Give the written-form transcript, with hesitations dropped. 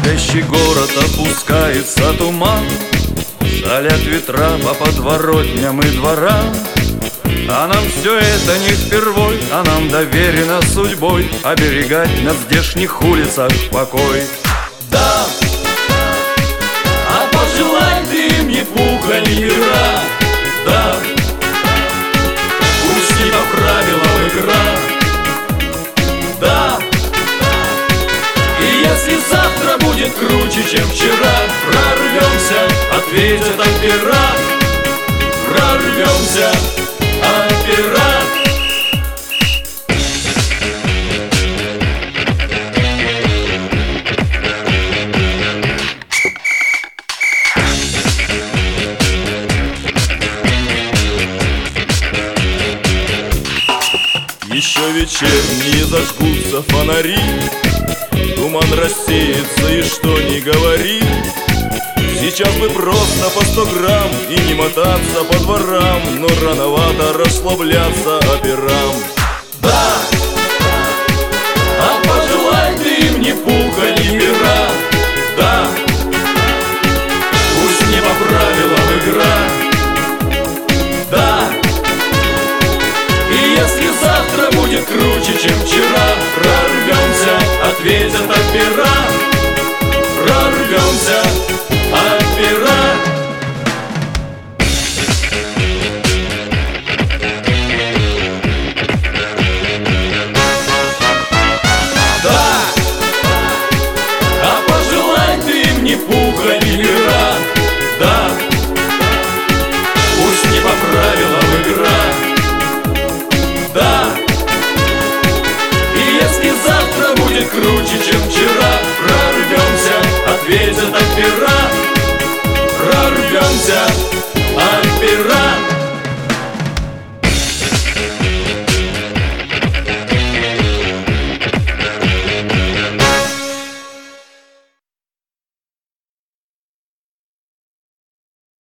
Спящий город опускается туман, шалят ветра по подворотням и дворам. А нам все это не впервой, а нам доверено судьбой оберегать на здешних улицах покой. Да, а пожелай ты им ни пуха, ни пера. Да, пусть не по правилам игра. Да, и если завтра будет круче, чем вчера, прорвемся, ответят опера. Прорвемся, опера. Еще вечерние зажгутся фонари, туман рассеется и что ни говори. Сейчас бы просто по 100 грамм и не мотаться по дворам, но рановато расслабляться операм. Да, а пожелай ты им ни пуха, ни пера. Да, пусть не по правилам игра. Да, и если завтра будет круче, чем вчера, прорвемся, ответят